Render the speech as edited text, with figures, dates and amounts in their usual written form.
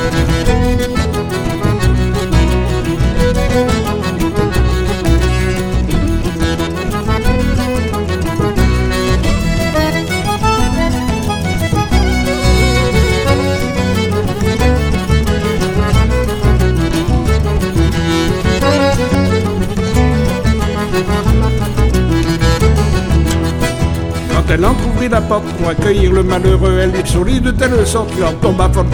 Elle entr'ouvrit la porte pour accueillir le malheureux. Elle lui sourit de telle sorte qu'il en tomba fort